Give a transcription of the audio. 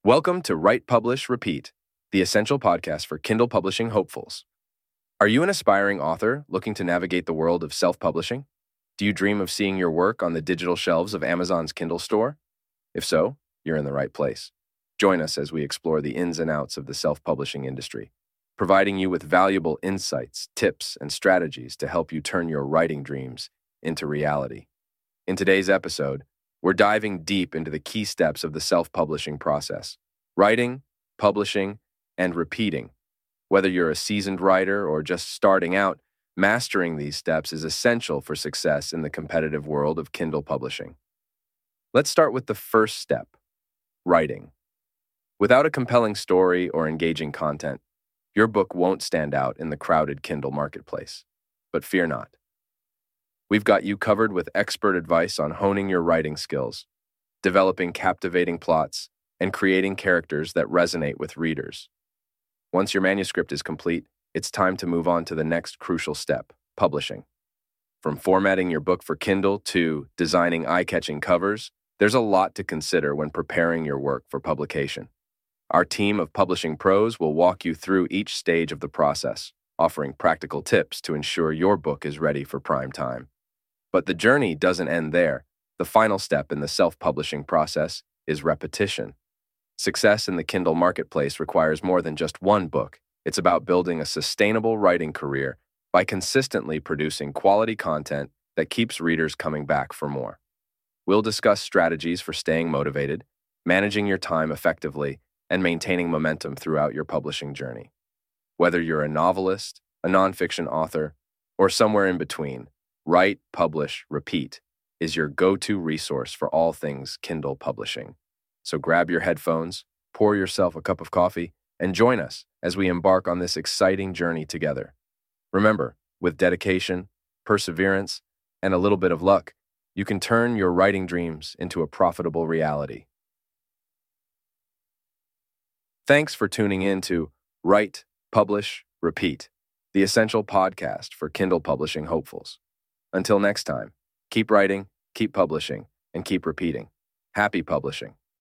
Welcome to Write, Publish, Repeat, the essential podcast for Kindle publishing hopefuls. Are you an aspiring author looking to navigate the world of self-publishing? Do you dream of seeing your work on the digital shelves of Amazon's Kindle store? If so, you're in the right place. Join us as we explore the ins and outs of the self-publishing industry, providing you with valuable insights, tips, and strategies to help you turn your writing dreams into reality. In today's episode, we're diving deep into the key steps of the self-publishing process: writing, publishing, and repeating. Whether you're a seasoned writer or just starting out, mastering these steps is essential for success in the competitive world of Kindle publishing. Let's start with the first step: writing. Without a compelling story or engaging content, your book won't stand out in the crowded Kindle marketplace. But fear not. We've got you covered with expert advice on honing your writing skills, developing captivating plots, and creating characters that resonate with readers. Once your manuscript is complete, it's time to move on to the next crucial step: publishing. From formatting your book for Kindle to designing eye-catching covers, there's a lot to consider when preparing your work for publication. Our team of publishing pros will walk you through each stage of the process, offering practical tips to ensure your book is ready for prime time. But the journey doesn't end there. The final step in the self-publishing process is repetition. Success in the Kindle marketplace requires more than just one book. It's about building a sustainable writing career by consistently producing quality content that keeps readers coming back for more. We'll discuss strategies for staying motivated, managing your time effectively, and maintaining momentum throughout your publishing journey. Whether you're a novelist, a nonfiction author, or somewhere in between, Write, Publish, Repeat is your go-to resource for all things Kindle publishing. So grab your headphones, pour yourself a cup of coffee, and join us as we embark on this exciting journey together. Remember, with dedication, perseverance, and a little bit of luck, you can turn your writing dreams into a profitable reality. Thanks for tuning in to Write, Publish, Repeat, the essential podcast for Kindle publishing hopefuls. Until next time, keep writing, keep publishing, and keep repeating. Happy publishing.